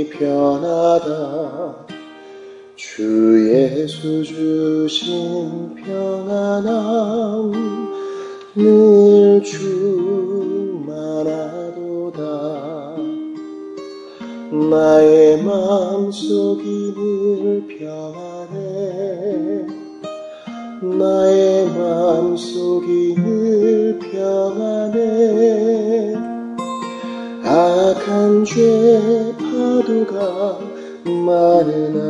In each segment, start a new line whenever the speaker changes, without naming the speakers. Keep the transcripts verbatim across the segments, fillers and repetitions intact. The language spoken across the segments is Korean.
편하다. 주 예수 주신 평안함 늘 충만하도다. 나의 마음속이 늘 평안해. 나의 마음속이 늘 평안해. 악한 죄 파도가 많으나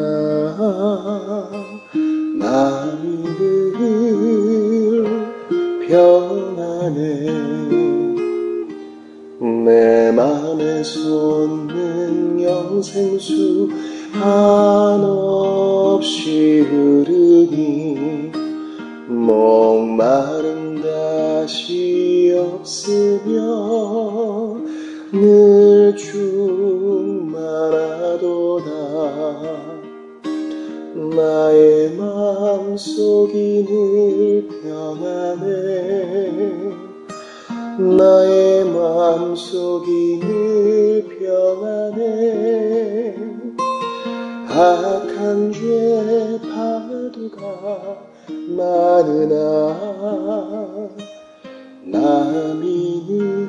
마음이 늘 평안해. 내 맘에 솟는 영생수 한없이 흐르니 목마름 다시 없으며 늘 충만하도다. 나의 마음속이 늘 평안해. 나의 마음속이 늘 평안해. 악한 죄 파도가 많으나 마음이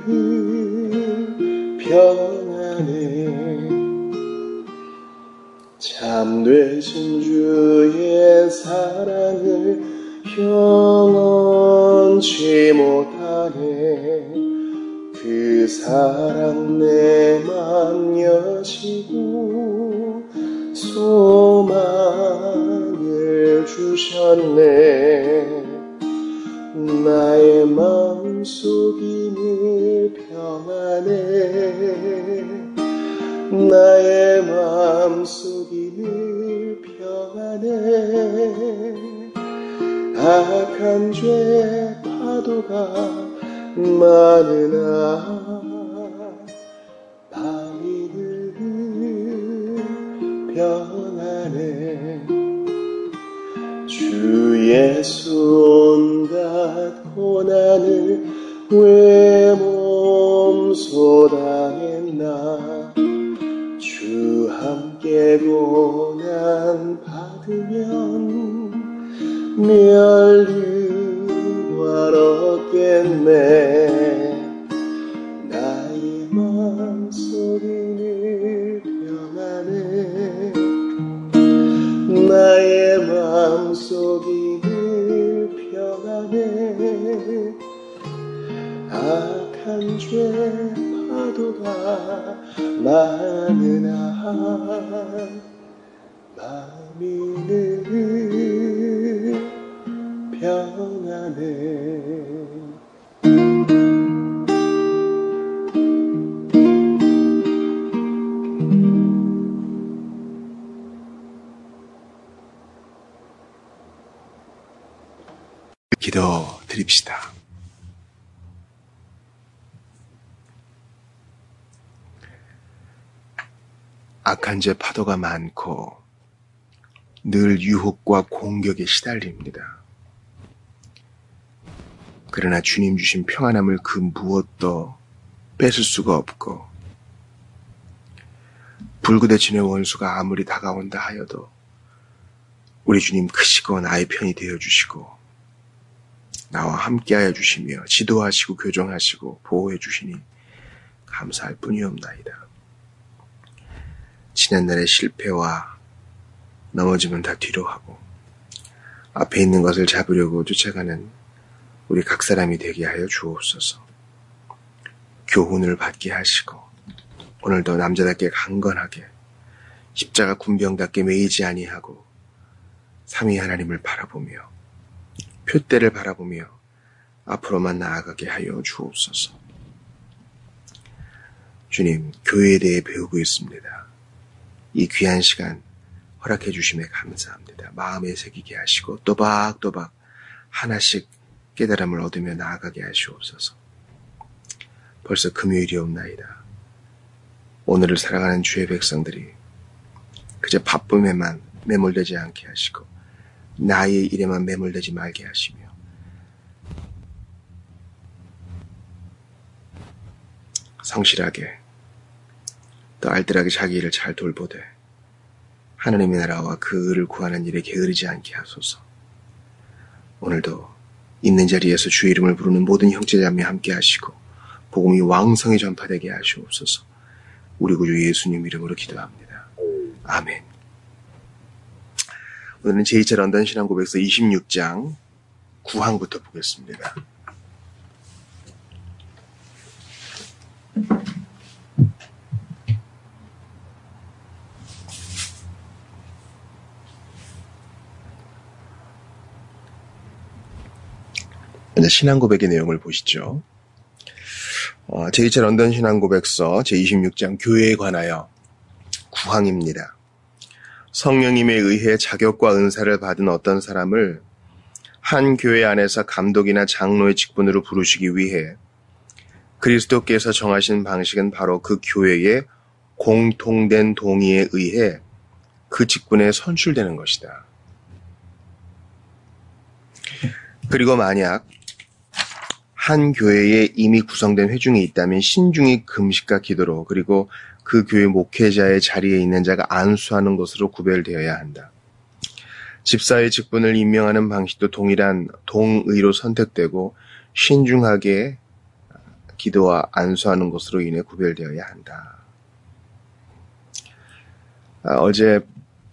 늘 평안해. 참되신 주의 사랑을 형언치 못하네. 그 사랑 내 맘 여시고 소망을 주셨네. 나의 마음속이 늘 평안해. 나의 마음속이 늘 평안해. 악한 죄 파도가 많으나 마음이 늘 평안해. 주 예수 온갖 고난을 왜 몸소 당했나. 주 함께 고난 받으면 멸류관 얻겠네. 나의 마음속이 늘 평안해. 나의 마음속이 늘 평안해. 악한 죄 파도가 많으나 마음이 늘 평안해.
기도 드립시다. 악한 죄 파도가 많고 늘 유혹과 공격에 시달립니다. 그러나 주님 주신 평안함을 그 무엇도 뺏을 수가 없고, 불구대천의 원수가 아무리 다가온다 하여도 우리 주님 크시고 나의 편이 되어주시고 나와 함께하여 주시며 지도하시고 교정하시고 보호해 주시니 감사할 뿐이옵나이다. 지난날의 실패와 넘어지면 다 뒤로 하고 앞에 있는 것을 잡으려고 쫓아가는 우리 각 사람이 되게 하여 주옵소서. 교훈을 받게 하시고 오늘도 남자답게 강건하게 십자가 군병답게 매이지 아니하고 삼위 하나님을 바라보며 표대를 바라보며 앞으로만 나아가게 하여 주옵소서. 주님, 교회에 대해 배우고 있습니다. 이 귀한 시간 허락해 주심에 감사합니다. 마음에 새기게 하시고 또박또박 하나씩 깨달음을 얻으며 나아가게 하시옵소서. 벌써 금요일이옵나이다. 오늘을 살아가는 주의 백성들이 그저 바쁨에만 매몰되지 않게 하시고 나의 일에만 매몰되지 말게 하시며 성실하게 또 알뜰하게 자기 일을 잘 돌보되 하느님의 나라와 그를 구하는 일에 게으르지 않게 하소서. 오늘도 있는 자리에서 주의 이름을 부르는 모든 형제자매 함께 하시고 복음이 왕성히 전파되게 하시옵소서. 우리 구주 예수님 이름으로 기도합니다. 아멘. 오늘은 제이 차 런던 신앙고백서 이십육 장 구 항부터 보겠습니다. 신앙고백의 내용을 보시죠. 어, 제이 차 런던 신앙고백서 제이십육 장 교회에 관하여 구 항입니다. 성령님에 의해 자격과 은사를 받은 어떤 사람을 한 교회 안에서 감독이나 장로의 직분으로 부르시기 위해 그리스도께서 정하신 방식은 바로 그 교회의 공통된 동의에 의해 그 직분에 선출되는 것이다. 그리고 만약 한 교회에 이미 구성된 회중이 있다면 신중히 금식과 기도로 그리고 그 교회 목회자의 자리에 있는 자가 안수하는 것으로 구별되어야 한다. 집사의 직분을 임명하는 방식도 동일한 동의로 선택되고 신중하게 기도와 안수하는 것으로 인해 구별되어야 한다. 아, 어제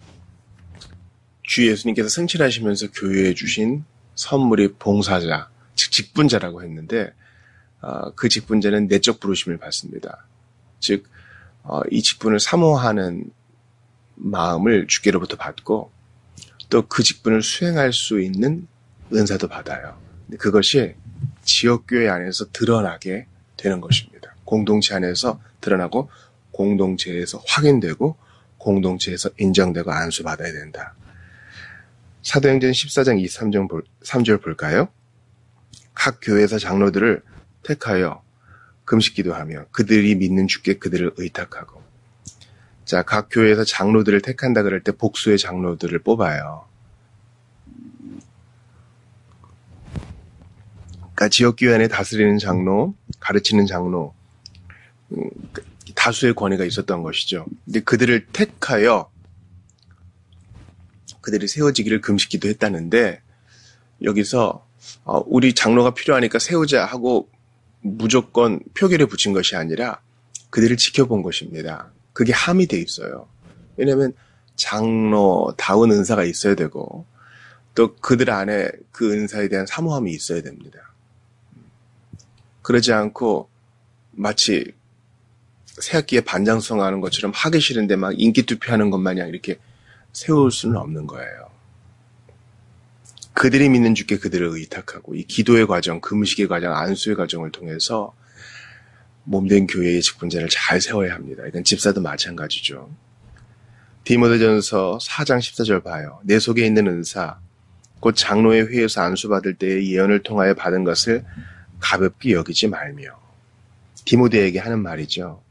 주 예수님께서 승천하시면서 교회에 주신 선물이 봉사자, 즉 직분자라고 했는데 어, 그 직분자는 내적 부르심을 받습니다. 즉 어, 이 직분을 사모하는 마음을 주께로부터 받고 또 그 직분을 수행할 수 있는 은사도 받아요. 그것이 지역교회 안에서 드러나게 되는 것입니다. 공동체 안에서 드러나고 공동체에서 확인되고 공동체에서 인정되고 안수받아야 된다. 사도행전 십사 장 이십삼 절, 삼 절 볼까요? 각 교회에서 장로들을 택하여 금식기도하며 그들이 믿는 주께 그들을 의탁하고. 자, 각 교회에서 장로들을 택한다 그럴 때 복수의 장로들을 뽑아요. 그러니까 지역교회 안에 다스리는 장로, 가르치는 장로, 다수의 권위가 있었던 것이죠. 근데 그들을 택하여 그들이 세워지기를 금식기도 했다는데 여기서 우리 장로가 필요하니까 세우자 하고 무조건 표결에 붙인 것이 아니라 그들을 지켜본 것입니다. 그게 함이 돼 있어요. 왜냐하면 장로다운 은사가 있어야 되고 또 그들 안에 그 은사에 대한 사모함이 있어야 됩니다. 그러지 않고 마치 새학기에 반장 수행하는 것처럼 하기 싫은데 막 인기 투표하는 것 마냥 이렇게 세울 수는 없는 거예요. 그들이 믿는 주께 그들을 의탁하고 이 기도의 과정, 금식의 과정, 안수의 과정을 통해서 몸된 교회의 직분자를 잘 세워야 합니다. 이건 집사도 마찬가지죠. 디모데전서 사 장 십사 절 봐요. 내 속에 있는 은사, 곧 장로의 회에서 안수받을 때의 예언을 통하여 받은 것을 가볍게 여기지 말며. 디모데에게 하는 말이죠.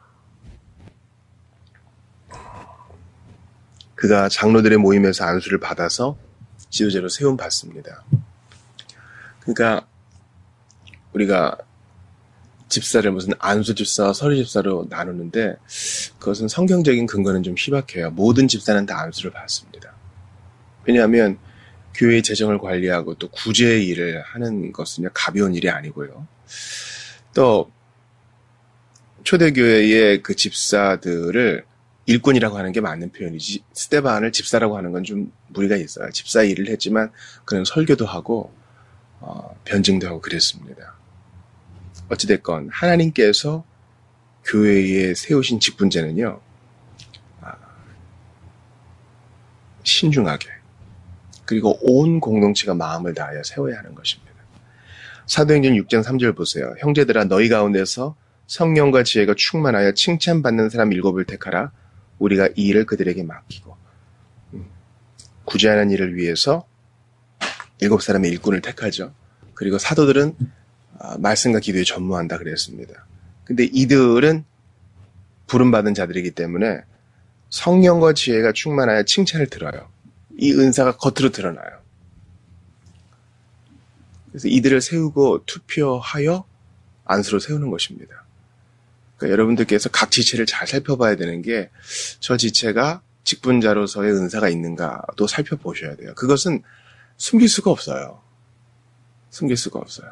그가 장로들의 모임에서 안수를 받아서 지도자로 세움 받습니다. 그러니까 우리가 집사를 무슨 안수 집사와 서리 집사로 나누는데 그것은 성경적인 근거는 좀 희박해요. 모든 집사는 다 안수를 받습니다. 왜냐하면 교회의 재정을 관리하고 또 구제의 일을 하는 것은 가벼운 일이 아니고요. 또 초대교회의 그 집사들을 일꾼이라고 하는 게 맞는 표현이지 스데반을 집사라고 하는 건 좀 무리가 있어요. 집사 일을 했지만 그는 설교도 하고 어, 변증도 하고 그랬습니다. 어찌됐건 하나님께서 교회에 세우신 직분자는요 아, 신중하게 그리고 온 공동체가 마음을 다하여 세워야 하는 것입니다. 사도행전 육 장 삼 절 보세요. 형제들아 너희 가운데서 성령과 지혜가 충만하여 칭찬받는 사람 일곱을 택하라. 우리가 이 일을 그들에게 맡기고. 구제하는 일을 위해서 일곱 사람의 일꾼을 택하죠. 그리고 사도들은 말씀과 기도에 전무한다 그랬습니다. 근데 이들은 부름받은 자들이기 때문에 성령과 지혜가 충만하여 칭찬을 들어요. 이 은사가 겉으로 드러나요. 그래서 이들을 세우고 투표하여 안수로 세우는 것입니다. 그러니까 여러분들께서 각 지체를 잘 살펴봐야 되는 게 저 지체가 직분자로서의 은사가 있는가도 살펴보셔야 돼요. 그것은 숨길 수가 없어요. 숨길 수가 없어요.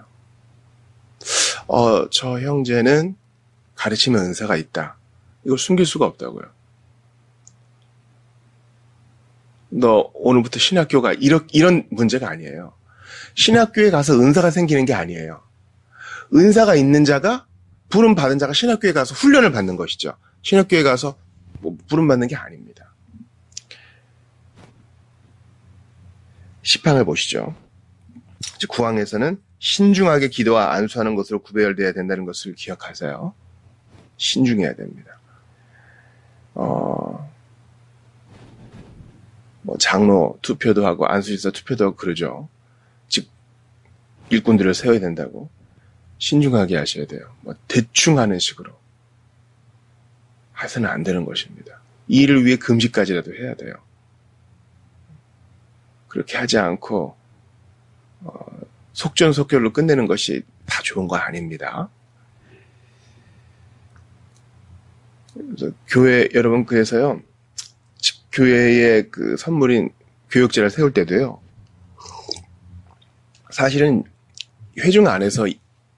어, 저 형제는 가르치는 은사가 있다. 이걸 숨길 수가 없다고요. 너 오늘부터 신학교가 이런, 이런 문제가 아니에요. 신학교에 가서 은사가 생기는 게 아니에요. 은사가 있는 자가, 부름 받은 자가 신학교에 가서 훈련을 받는 것이죠. 신학교에 가서 뭐 부름 받는 게 아닙니다. 시판을 보시죠. 구항에서는 신중하게 기도와 안수하는 것으로 구별되어야 된다는 것을 기억하세요. 신중해야 됩니다. 어, 뭐 장로 투표도 하고 안수지사 투표도 하고 그러죠. 즉 일꾼들을 세워야 된다고 신중하게 하셔야 돼요. 뭐 대충 하는 식으로 해서는 안 되는 것입니다. 이 일을 위해 금식까지라도 해야 돼요. 그렇게 하지 않고 어, 속전속결로 끝내는 것이 다 좋은 거 아닙니다. 그래서 교회 여러분 그래서요. 교회의 그 선물인 교육제를 세울 때도요. 사실은 회중 안에서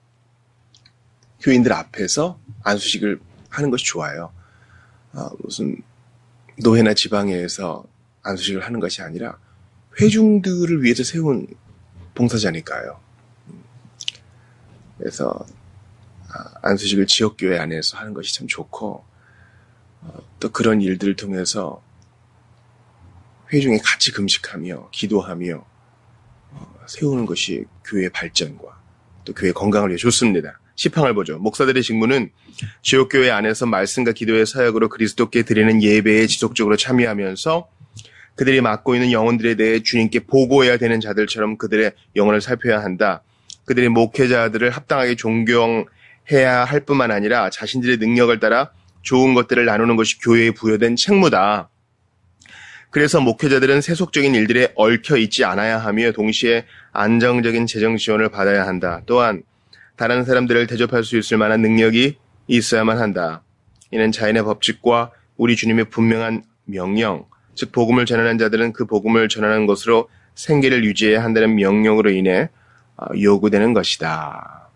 교인들 앞에서 안수식을 하는 것이 좋아요. 어, 무슨 노회나 지방회에서 안수식을 하는 것이 아니라 회중들을 위해서 세운 봉사자니까요. 그래서 안수식을 지역교회 안에서 하는 것이 참 좋고 어, 또 그런 일들을 통해서 회중이 같이 금식하며 기도하며 어, 세우는 것이 교회의 발전과 또 교회의 건강을 위해 좋습니다. 시팡을 보죠. 목사들의 직무는 지역교회 안에서 말씀과 기도의 사역으로 그리스도께 드리는 예배에 지속적으로 참여하면서 그들이 맡고 있는 영혼들에 대해 주님께 보고해야 되는 자들처럼 그들의 영혼을 살펴야 한다. 그들이 목회자들을 합당하게 존경해야 할 뿐만 아니라 자신들의 능력을 따라 좋은 것들을 나누는 것이 교회에 부여된 책무다. 그래서 목회자들은 세속적인 일들에 얽혀 있지 않아야 하며 동시에 안정적인 재정 지원을 받아야 한다. 또한 다른 사람들을 대접할 수 있을 만한 능력이 있어야만 한다. 이는 자연의 법칙과 우리 주님의 분명한 명령, 즉 복음을 전하는 자들은 그 복음을 전하는 것으로 생계를 유지해야 한다는 명령으로 인해 요구되는 것이다.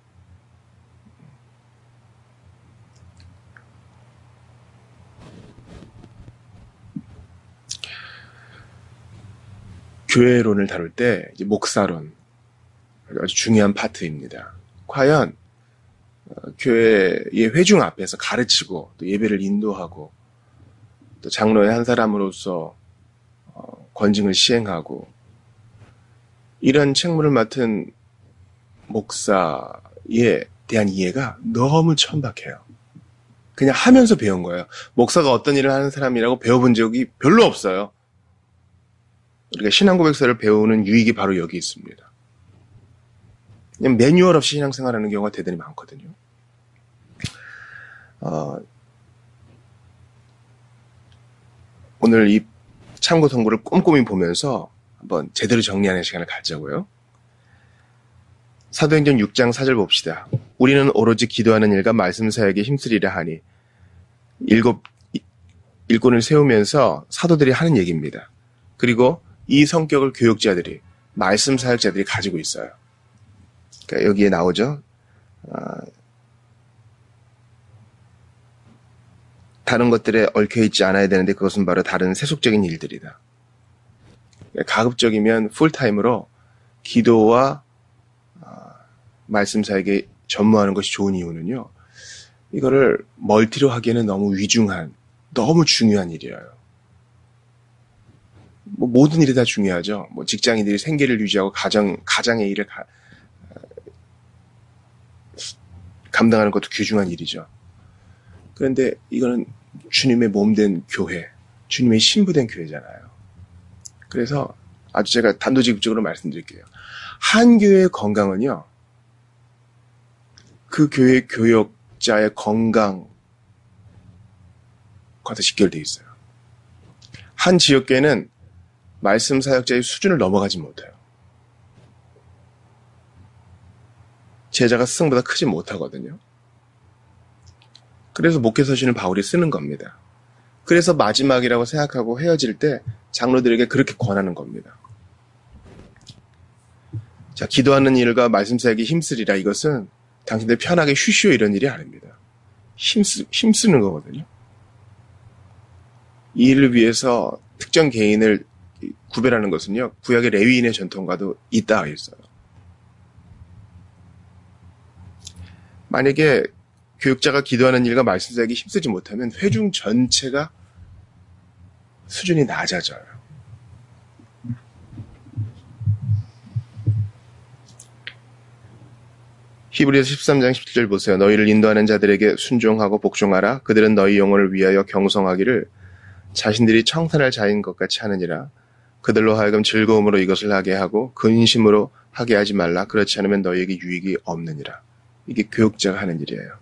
교회론을 다룰 때 이제 목사론 아주 중요한 파트입니다. 과연 교회의 회중 앞에서 가르치고 또 예배를 인도하고 또 장로의 한 사람으로서 권징을 시행하고 이런 책무를 맡은 목사에 대한 이해가 너무 천박해요. 그냥 하면서 배운 거예요. 목사가 어떤 일을 하는 사람이라고 배워본 적이 별로 없어요. 우리가 신앙고백서를 배우는 유익이 바로 여기 있습니다. 그냥 매뉴얼 없이 신앙생활하는 경우가 대단히 많거든요. 어, 오늘 이 참고 성구를 꼼꼼히 보면서 한번 제대로 정리하는 시간을 갖자고요. 사도행전 육 장 사 절 봅시다. 우리는 오로지 기도하는 일과 말씀 사역에 힘쓰리라 하니 일곱 일꾼을 세우면서 사도들이 하는 얘기입니다. 그리고 이 성격을 교육자들이 말씀 사역자들이 가지고 있어요. 그러니까 여기에 나오죠. 아, 다른 것들에 얽혀있지 않아야 되는데 그것은 바로 다른 세속적인 일들이다. 가급적이면 풀타임으로 기도와 아, 말씀 사역에 전무하는 것이 좋은 이유는요. 이거를 멀티로 하기에는 너무 위중한, 너무 중요한 일이에요. 뭐 모든 일이 다 중요하죠. 뭐 직장인들이 생계를 유지하고 가정, 가장의 일을 가, 감당하는 것도 귀중한 일이죠. 그런데 이거는 주님의 몸된 교회, 주님의 신부된 교회잖아요. 그래서 아주 제가 단도직입적으로 말씀드릴게요. 한 교회의 건강은요, 그 교회 교역자의 건강과도 직결되어 있어요. 한 지역교회는 말씀 사역자의 수준을 넘어가지 못해요. 제자가 스승보다 크지 못하거든요. 그래서 목회서신을 바울이 쓰는 겁니다. 그래서 마지막이라고 생각하고 헤어질 때 장로들에게 그렇게 권하는 겁니다. 자, 기도하는 일과 말씀 사역에 힘쓰리라. 이것은 당신들 편하게 쉬쉬오 이런 일이 아닙니다. 힘쓰, 힘쓰는 거거든요. 이 일을 위해서 특정 개인을 구별하는 것은요, 구약의 레위인의 전통과도 있다 했어요. 만약에 교육자가 기도하는 일과 말씀 사역에 힘쓰지 못하면 회중 전체가 수준이 낮아져요. 히브리서 십삼 장 십칠 절 보세요. 너희를 인도하는 자들에게 순종하고 복종하라. 그들은 너희 영혼을 위하여 경성하기를 자신들이 청산할 자인 것 같이 하느니라. 그들로 하여금 즐거움으로 이것을 하게 하고 근심으로 하게 하지 말라. 그렇지 않으면 너희에게 유익이 없느니라. 이게 교육자가 하는 일이에요.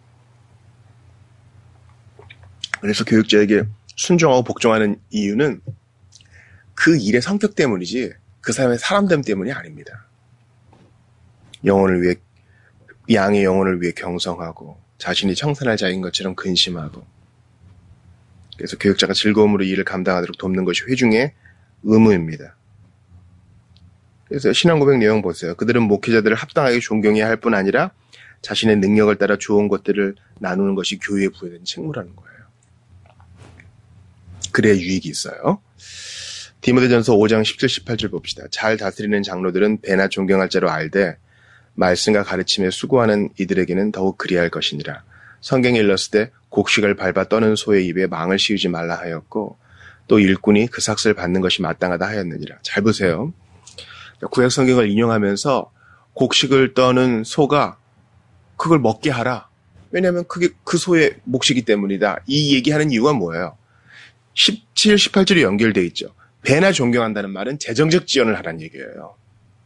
그래서 교육자에게 순종하고 복종하는 이유는 그 일의 성격 때문이지 그 사람의 사람됨 때문이 아닙니다. 영혼을 위해, 양의 영혼을 위해 경성하고 자신이 청산할 자인 것처럼 근심하고, 그래서 교육자가 즐거움으로 이 일을 감당하도록 돕는 것이 회중의 의무입니다. 그래서 신앙고백 내용 보세요. 그들은 목회자들을 합당하게 존경해야 할 뿐 아니라 자신의 능력을 따라 좋은 것들을 나누는 것이 교회에 부여된 책무라는 거예요. 그래야 유익이 있어요. 디모데전서 오 장 십칠, 십팔 절 봅시다. 잘 다스리는 장로들은 배나 존경할 자로 알되 말씀과 가르침에 수고하는 이들에게는 더욱 그리할 것이니라. 성경에 일렀을 때 곡식을 밟아 떠는 소의 입에 망을 씌우지 말라 하였고 또 일꾼이 그 삭슬을 받는 것이 마땅하다 하였느니라. 잘 보세요. 구약 성경을 인용하면서 곡식을 떠는 소가 그걸 먹게 하라. 왜냐하면 그게 그 소의 몫이기 때문이다. 이 얘기하는 이유가 뭐예요? 십칠, 십팔 절이 연결되어 있죠. 배나 존경한다는 말은 재정적 지원을 하라는 얘기예요.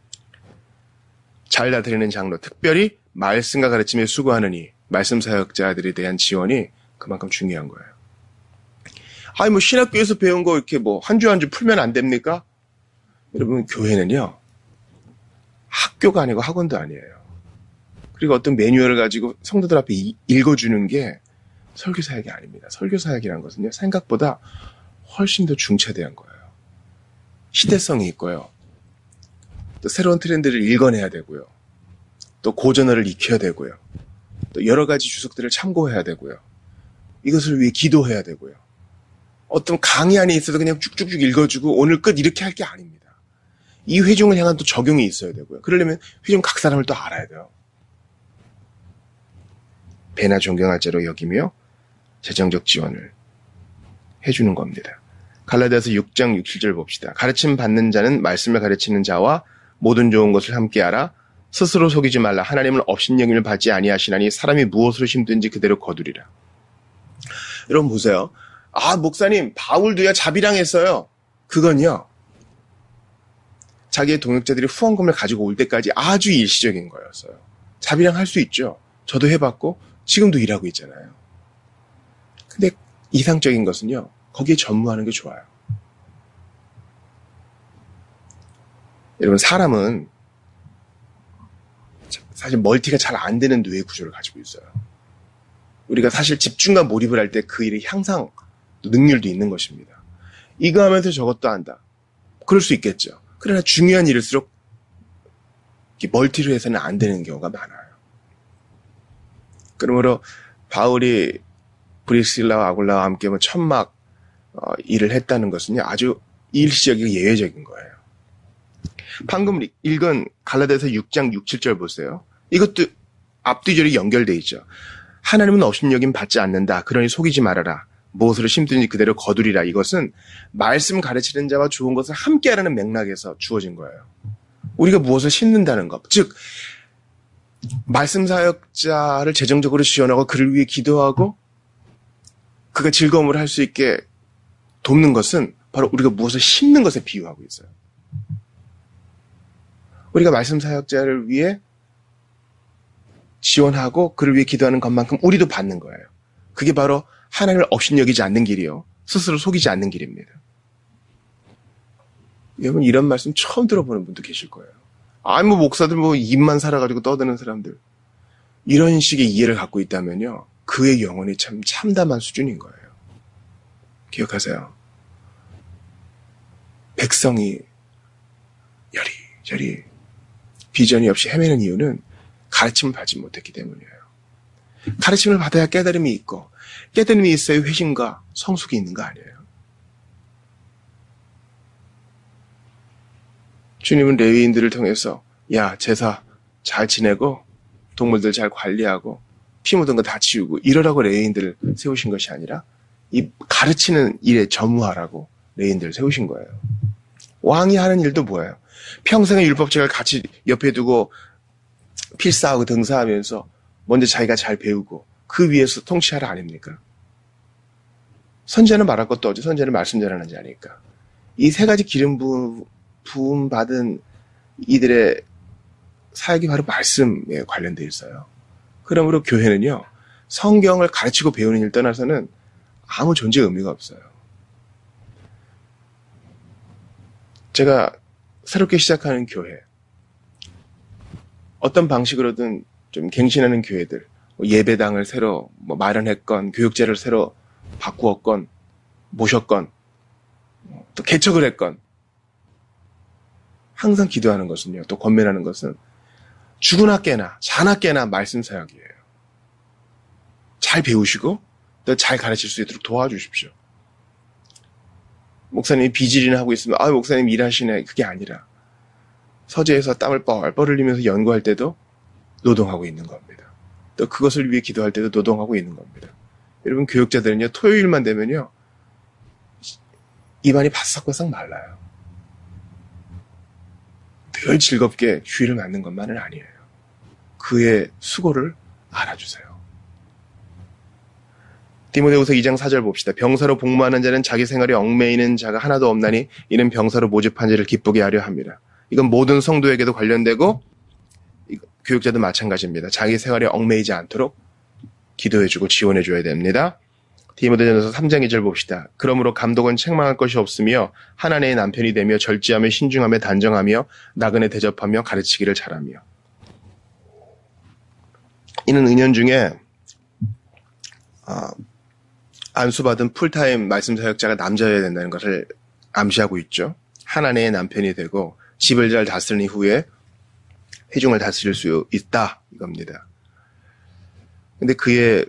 잘 다스리는 장로, 특별히 말씀과 가르침에 수고하느니 말씀 사역자들에 대한 지원이 그만큼 중요한 거예요. 아니 뭐 신학교에서 배운 거 이렇게 뭐 한 주 한 주 풀면 안 됩니까? 여러분 교회는요 학교가 아니고 학원도 아니에요. 그리고 어떤 매뉴얼을 가지고 성도들 앞에 읽어주는 게 설교 사역이 아닙니다. 설교 사역이라는 것은요 생각보다 훨씬 더 중차대한 거예요. 시대성이 있고요. 또 새로운 트렌드를 읽어내야 되고요. 또 고전어를 익혀야 되고요. 또 여러 가지 주석들을 참고해야 되고요. 이것을 위해 기도해야 되고요. 어떤 강의 안에 있어도 그냥 쭉쭉쭉 읽어주고 오늘 끝 이렇게 할 게 아닙니다. 이 회중을 향한 또 적용이 있어야 되고요. 그러려면 회중 각 사람을 또 알아야 돼요. 배나 존경할 자로 여기며 재정적 지원을 해주는 겁니다. 갈라디아서 육 장 육, 칠 절 봅시다. 가르침 받는 자는 말씀을 가르치는 자와 모든 좋은 것을 함께 알아 스스로 속이지 말라. 하나님은 업신여김을 받지 아니하시나니 사람이 무엇으로 심든지 그대로 거두리라. 여러분 보세요. 아 목사님 바울도야 자비랑했어요. 그건요 자기의 동역자들이 후원금을 가지고 올 때까지 아주 일시적인 거였어요. 자비랑 할 수 있죠. 저도 해봤고 지금도 일하고 있잖아요. 근데 이상적인 것은요 거기에 전무하는 게 좋아요. 여러분 사람은 사실 멀티가 잘 안 되는 뇌의 구조를 가지고 있어요. 우리가 사실 집중과 몰입을 할 때 그 일의 향상 능률도 있는 것입니다. 이거 하면서 저것도 한다. 그럴 수 있겠죠. 그러나 중요한 일일수록 멀티로 해서는 안 되는 경우가 많아요. 그러므로 바울이 브리스길라와 아굴라와 함께 뭐 천막 어, 일을 했다는 것은요 아주 일시적이고 예외적인 거예요. 방금 읽은 갈라디아서 육 장 육, 칠 절 보세요. 이것도 앞뒤절이 연결되어 있죠. 하나님은 업신여김 받지 않는다. 그러니 속이지 말아라. 무엇으로 심든지 그대로 거두리라. 이것은 말씀 가르치는 자와 좋은 것을 함께 하라는 맥락에서 주어진 거예요. 우리가 무엇을 심는다는 것. 즉 말씀 사역자를 재정적으로 지원하고 그를 위해 기도하고 그가 즐거움을 할 수 있게 돕는 것은 바로 우리가 무엇을 심는 것에 비유하고 있어요. 우리가 말씀 사역자를 위해 지원하고 그를 위해 기도하는 것만큼 우리도 받는 거예요. 그게 바로 하나님을 업신여기지 않는 길이요. 스스로 속이지 않는 길입니다. 여러분 이런 말씀 처음 들어보는 분도 계실 거예요. 아니 뭐 목사들 뭐 입만 살아가지고 떠드는 사람들 이런 식의 이해를 갖고 있다면요. 그의 영혼이 참 참담한 수준인 거예요. 기억하세요. 백성이 여리저리 비전이 없이 헤매는 이유는 가르침을 받지 못했기 때문이에요. 가르침을 받아야 깨달음이 있고 깨달음이 있어야 회심과 성숙이 있는 거 아니에요. 주님은 레위인들을 통해서 야 제사 잘 지내고 동물들 잘 관리하고 피 묻은 거 다 치우고 이러라고 레위인들을 세우신 것이 아니라 이 가르치는 일에 전무하라고 레위인들을 세우신 거예요. 왕이 하는 일도 뭐예요? 평생의 율법책을 같이 옆에 두고 필사하고 등사하면서 먼저 자기가 잘 배우고 그 위에서 통치하라 아닙니까? 선지자는 말할 것도 없지. 선지자는 말씀 전하는 자니까. 이 세 가지 기름 부, 부음 받은 이들의 사역이 바로 말씀에 관련되어 있어요. 그러므로 교회는요, 성경을 가르치고 배우는 일 떠나서는 아무 존재 의미가 없어요. 제가 새롭게 시작하는 교회, 어떤 방식으로든 좀 갱신하는 교회들, 예배당을 새로 뭐 마련했건, 교육제를 새로 바꾸었건, 모셨건, 또 개척을 했건, 항상 기도하는 것은요, 또 권면하는 것은 죽으나 깨나, 자나 깨나 말씀 사역이에요. 잘 배우시고, 또 잘 가르칠 수 있도록 도와주십시오. 목사님이 비질이나 하고 있으면, 아, 목사님 일하시네. 그게 아니라, 서재에서 땀을 뻘뻘 흘리면서 연구할 때도 노동하고 있는 겁니다. 또 그것을 위해 기도할 때도 노동하고 있는 겁니다. 여러분, 교육자들은요, 토요일만 되면요, 입안이 바싹바싹 말라요. 늘 즐겁게 휴일을 맞는 것만은 아니에요. 그의 수고를 알아주세요. 디모데후서 이 장 사 절 봅시다. 병사로 복무하는 자는 자기 생활에 얽매이는 자가 하나도 없나니 이는 병사로 모집한 자를 기쁘게 하려 합니다. 이건 모든 성도에게도 관련되고 교육자도 마찬가지입니다. 자기 생활에 얽매이지 않도록 기도해주고 지원해줘야 됩니다. 디모데전서 삼 장 이 절 봅시다. 그러므로 감독은 책망할 것이 없으며 하나님의 남편이 되며 절제하며 신중하며 단정하며 나그네 대접하며 가르치기를 잘하며. 이는 은연중에 어, 안수받은 풀타임 말씀 사역자가 남자여야 된다는 것을 암시하고 있죠. 하나님의 남편이 되고 집을 잘 다스린 이후에 회중을 다스릴 수 있다 이겁니다. 근데 그의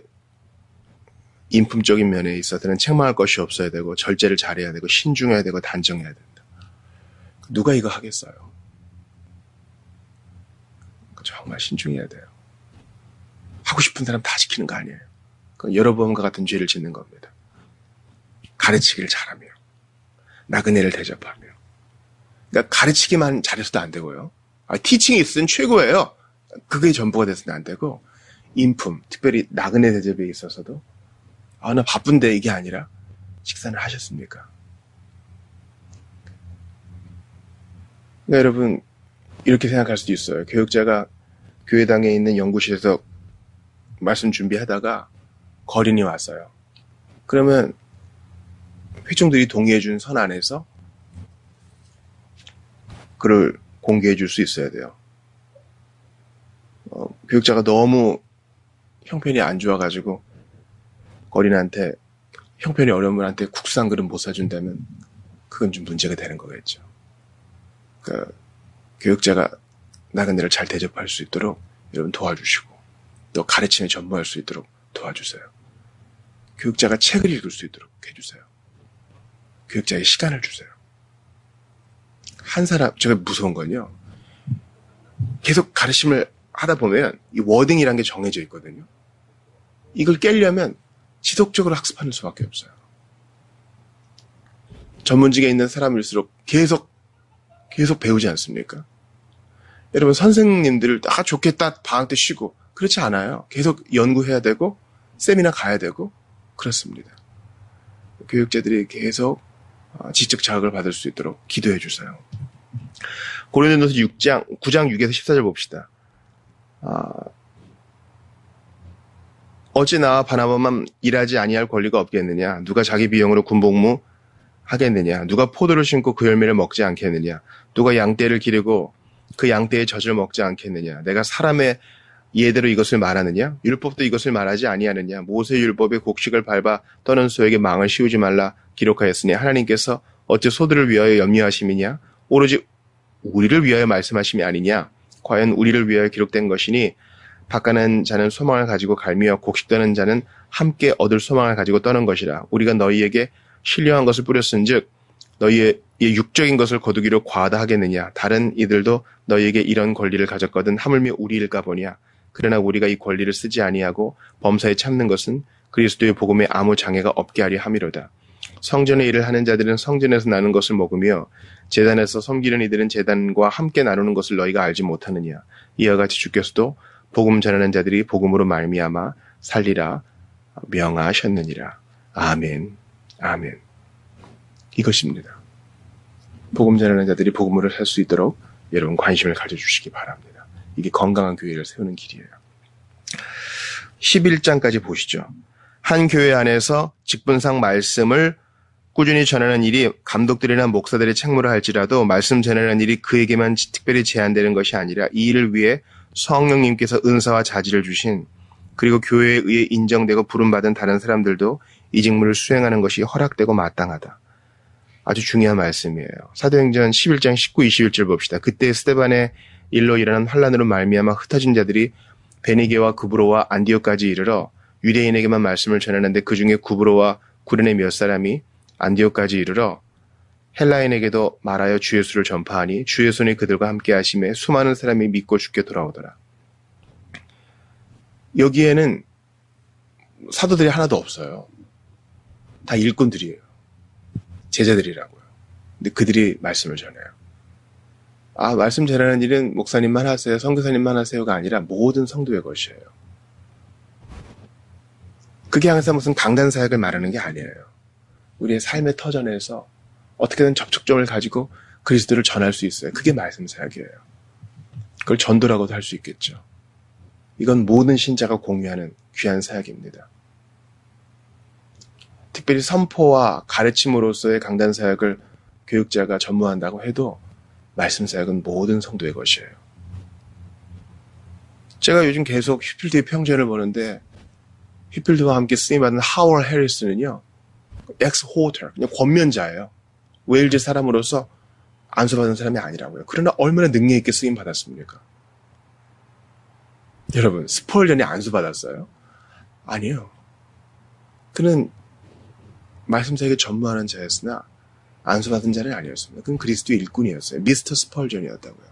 인품적인 면에 있어서는 책망할 것이 없어야 되고 절제를 잘해야 되고 신중해야 되고 단정해야 된다. 누가 이거 하겠어요? 정말 신중해야 돼요. 하고 싶은 사람 다 지키는 거 아니에요. 그건 여러분과 같은 죄를 짓는 겁니다. 가르치기를 잘하며 나그네를 대접하며. 그러니까 가르치기만 잘해서도 안 되고요. 아, 티칭이 있으면 최고예요. 그게 전부가 돼서는 안 되고 인품, 특별히 나그네 대접에 있어서도 아, 나 바쁜데 이게 아니라 식사는 하셨습니까? 그러니까 여러분 이렇게 생각할 수도 있어요. 교육자가 교회당에 있는 연구실에서 말씀 준비하다가 거린이 왔어요. 그러면 회중들이 동의해준 선 안에서 그를 공개해 줄 수 있어야 돼요. 어, 교육자가 너무 형편이 안 좋아가지고 거린한테 형편이 어려운 분한테 국수 한 그릇 못 사준다면 그건 좀 문제가 되는 거겠죠. 그러니까 교육자가 나그네를 잘 대접할 수 있도록 여러분 도와주시고 또 가르침에 전무할 수 있도록 도와주세요. 교육자가 책을 읽을 수 있도록 해주세요. 교육자에게 시간을 주세요. 한 사람, 제가 무서운 건요. 계속 가르침을 하다 보면 이 워딩이라는 게 정해져 있거든요. 이걸 깨려면 지속적으로 학습하는 수밖에 없어요. 전문직에 있는 사람일수록 계속 계속 배우지 않습니까? 여러분 선생님들 아 좋겠다 방학 때 쉬고 그렇지 않아요. 계속 연구해야 되고 세미나 가야 되고 그렇습니다. 교육자들이 계속 지적 자극을 받을 수 있도록 기도해 주세요. 고린도전서 육 장 구 장 육에서 십사 절 봅시다. 아, 어찌 나와 바나바만 일하지 아니할 권리가 없겠느냐? 누가 자기 비용으로 군복무 하겠느냐? 누가 포도를 심고 그 열매를 먹지 않겠느냐? 누가 양떼를 기르고 그 양떼의 젖을 먹지 않겠느냐? 내가 사람의 이해대로 이것을 말하느냐? 율법도 이것을 말하지 아니하느냐? 모세 율법의 곡식을 밟아 떠는 소에게 망을 씌우지 말라 기록하였으니 하나님께서 어째 소들을 위하여 염려하심이냐? 오로지 우리를 위하여 말씀하심이 아니냐? 과연 우리를 위하여 기록된 것이니 바가는 자는 소망을 가지고 갈미와 곡식 떠는 자는 함께 얻을 소망을 가지고 떠는 것이라. 우리가 너희에게 신령한 것을 뿌렸은즉 너희의 육적인 것을 거두기로 과하다 하겠느냐? 다른 이들도 너희에게 이런 권리를 가졌거든 하물며 우리일까 보냐? 그러나 우리가 이 권리를 쓰지 아니하고 범사에 참는 것은 그리스도의 복음에 아무 장애가 없게 하려 함이로다. 성전의 일을 하는 자들은 성전에서 나는 것을 먹으며 제단에서 섬기는 이들은 제단과 함께 나누는 것을 너희가 알지 못하느냐? 이와 같이 주께서도 복음 전하는 자들이 복음으로 말미암아 살리라 명하셨느니라. 아멘. 아멘. 이것입니다. 복음 전하는 자들이 복음으로 살 수 있도록 여러분 관심을 가져주시기 바랍니다. 이게 건강한 교회를 세우는 길이에요. 십일 장까지 보시죠. 한 교회 안에서 직분상 말씀을 꾸준히 전하는 일이 감독들이나 목사들의 책무를 할지라도 말씀 전하는 일이 그에게만 특별히 제한되는 것이 아니라 이 일을 위해 성령님께서 은사와 자질을 주신 그리고 교회에 의해 인정되고 부름받은 다른 사람들도 이 직무를 수행하는 것이 허락되고 마땅하다. 아주 중요한 말씀이에요. 사도행전 십일 장 십구, 이십일 절 봅시다. 그때 스데반의 일로 일어난 환란으로 말미암아 흩어진 자들이 베니게와 구브로와 안디옥까지 이르러 유대인에게만 말씀을 전하는데 그 중에 구브로와 구레네 몇 사람이 안디옥까지 이르러 헬라인에게도 말하여 주 예수를 전파하니 주의 손이 그들과 함께 하심에 수많은 사람이 믿고 주께 돌아오더라. 여기에는 사도들이 하나도 없어요. 다 일꾼들이에요. 제자들이라고요. 근데 그들이 말씀을 전해요. 아, 말씀 전하는 일은 목사님만 하세요, 선교사님만 하세요가 아니라 모든 성도의 것이에요. 그게 항상 무슨 강단 사역을 말하는 게 아니에요. 우리의 삶의 터전에서 어떻게든 접촉점을 가지고 그리스도를 전할 수 있어요. 그게 말씀 사역이에요. 그걸 전도라고도 할 수 있겠죠. 이건 모든 신자가 공유하는 귀한 사역입니다. 특별히 선포와 가르침으로서의 강단 사역을 교육자가 전무한다고 해도 말씀 사역은 모든 성도의 것이에요. 제가 요즘 계속 휘필드의 평전을 보는데 휘필드와 함께 쓰임받은 하월 해리스는요, 엑스 호터, 그냥 권면자예요. 웨일즈 사람으로서 안수받은 사람이 아니라고요. 그러나 얼마나 능력 있게 쓰임받았습니까? 여러분, 스펄전이 안수받았어요? 아니에요. 그는 말씀 사역에 전무하는 자였으나 안수받은 자는 아니었습니다. 그는 그리스도의 일꾼이었어요. 미스터 스펄전이었다고요.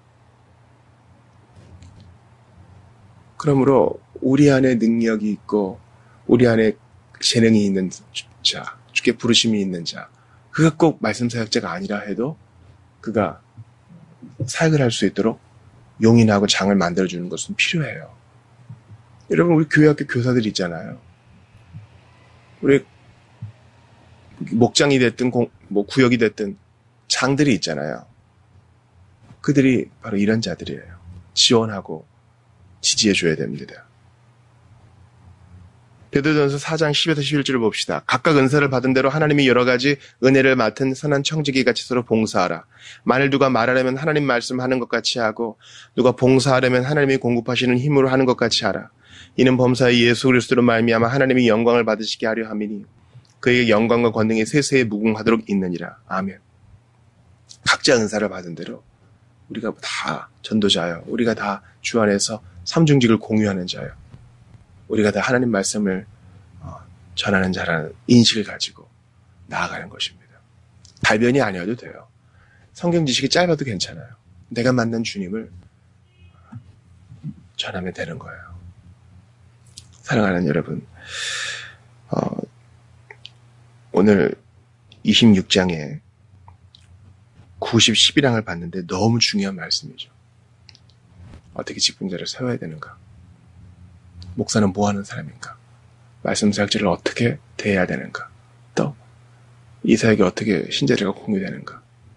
그러므로 우리 안에 능력이 있고 우리 안에 재능이 있는 자, 주께 부르심이 있는 자, 그가 꼭 말씀 사역자가 아니라 해도 그가 사역을 할 수 있도록 용인하고 장을 만들어주는 것은 필요해요. 여러분, 우리 교회 학교 교사들 있잖아요. 우리 목장이 됐든 공, 뭐 구역이 됐든 장들이 있잖아요. 그들이 바로 이런 자들이에요. 지원하고 지지해줘야 됩니다. 베드로전서 사 장 십에서 십일 절을 봅시다. 각각 은사를 받은 대로 하나님이 여러 가지 은혜를 맡은 선한 청지기 같이 서로 봉사하라. 만일 누가 말하려면 하나님 말씀하는 것 같이 하고 누가 봉사하려면 하나님이 공급하시는 힘으로 하는 것 같이 하라. 이는 범사의 예수 그리스도로 말미암아 하나님이 영광을 받으시게 하려 함이니 그에게 영광과 권능이 세세에 무궁하도록 있느니라. 아멘. 각자 은사를 받은 대로 우리가 다 전도자요. 우리가 다 주 안에서 삼중직을 공유하는 자요. 우리가 다 하나님 말씀을 전하는 자라는 인식을 가지고 나아가는 것입니다. 달변이 아니어도 돼요. 성경 지식이 짧아도 괜찮아요. 내가 만난 주님을 전하면 되는 거예요. 사랑하는 여러분, 어, 오늘 이십육 장에 구십, 십일 항을 봤는데 너무 중요한 말씀이죠. 어떻게 직분자를 세워야 되는가? 목사는 뭐 하는 사람인가? 말씀 사역자를 어떻게 대해야 되는가? 또 이 사역이 어떻게 신자들과 공유되는가?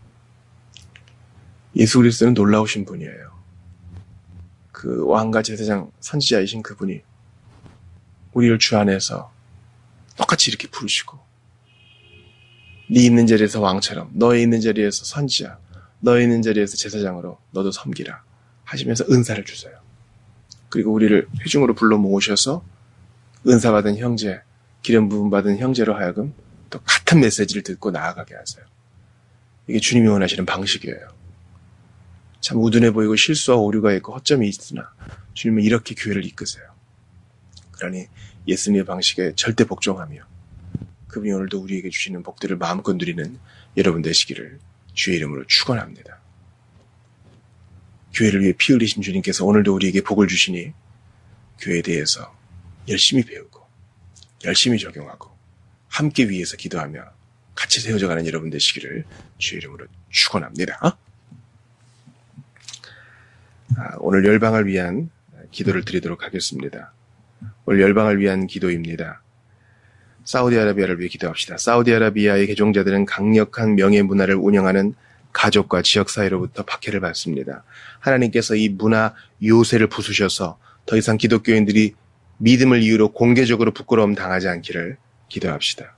예수 그리스도는 놀라우신 분이에요. 그 왕과 제사장 선지자이신 그분이 우리를 주 안에서 똑같이 이렇게 부르시고 네 있는 자리에서 왕처럼 너의 있는 자리에서 선지자, 너의 있는 자리에서 제사장으로 너도 섬기라 하시면서 은사를 주세요. 그리고 우리를 회중으로 불러 모으셔서 은사 받은 형제, 기름 부음 받은 형제로 하여금 또 같은 메시지를 듣고 나아가게 하세요. 이게 주님이 원하시는 방식이에요. 참 우둔해 보이고 실수와 오류가 있고 허점이 있으나 주님은 이렇게 교회를 이끄세요. 그러니 예수님의 방식에 절대 복종하며 그분이 오늘도 우리에게 주시는 복들을 마음껏 누리는 여러분 되시기를 주의 이름으로 축원합니다. 교회를 위해 피 흘리신 주님께서 오늘도 우리에게 복을 주시니 교회에 대해서 열심히 배우고 열심히 적용하고 함께 위해서 기도하며 같이 세워져가는 여러분 되시기를 주의 이름으로 축원합니다. 아, 오늘 열방을 위한 기도를 드리도록 하겠습니다. 오늘 열방을 위한 기도입니다. 사우디아라비아를 위해 기도합시다. 사우디아라비아의 개종자들은 강력한 명예 문화를 운영하는 가족과 지역사회로부터 박해를 받습니다. 하나님께서 이 문화 요새를 부수셔서 더 이상 기독교인들이 믿음을 이유로 공개적으로 부끄러움 당하지 않기를 기도합시다.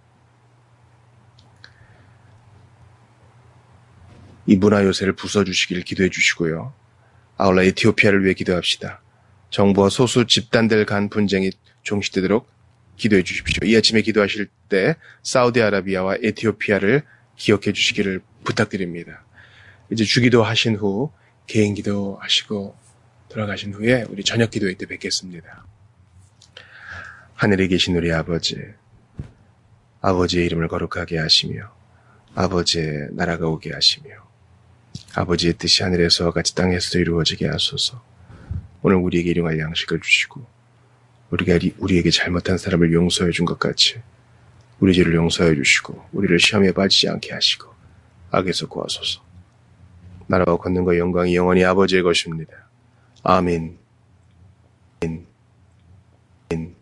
이 문화 요새를 부숴주시기를 기도해 주시고요. 아울러 에티오피아를 위해 기도합시다. 정부와 소수 집단들 간 분쟁이 종식되도록 기도해 주십시오. 이 아침에 기도하실 때 사우디아라비아와 에티오피아를 기억해 주시기를 부탁드립니다. 이제 주기도 하신 후 개인 기도 하시고 돌아가신 후에 우리 저녁 기도회 때 뵙겠습니다. 하늘에 계신 우리 아버지, 아버지의 이름을 거룩하게 하시며 아버지의 나라가 오게 하시며 아버지의 뜻이 하늘에서와 같이 땅에서도 이루어지게 하소서. 오늘 우리에게 일용할 양식을 주시고 우리가 우리에게 잘못한 사람을 용서해 준 것 같이 우리 죄를 용서해 주시고 우리를 시험에 빠지지 않게 하시고 악에서 구하소서. 나라와 권능과 영광이 영원히 아버지의 것입니다. 아멘. 아멘.